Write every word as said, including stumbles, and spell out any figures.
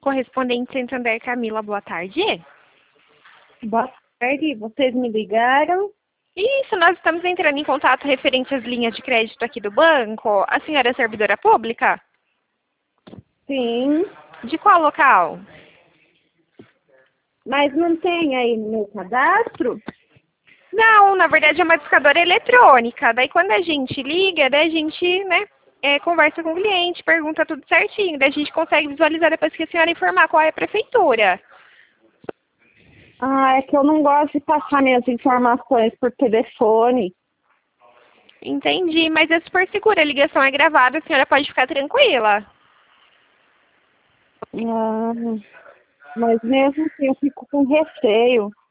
Correspondente Santander, Camila, boa tarde. Boa tarde, vocês me ligaram? Isso, nós estamos entrando em contato referente às linhas de crédito aqui do banco. A senhora é servidora pública? Sim, De qual local? mas não tem aí no meu cadastro? Não, na verdade é uma discadora eletrônica. Daí quando a gente liga, daí a gente, né, é, conversa com o cliente, pergunta tudo certinho. Daí a gente consegue visualizar depois que a senhora informar qual é a prefeitura. Ah, é que eu não gosto de passar minhas informações por telefone. Entendi, mas é super segura, a ligação é gravada, a senhora pode ficar tranquila. Ah, mas mesmo assim eu fico com receio.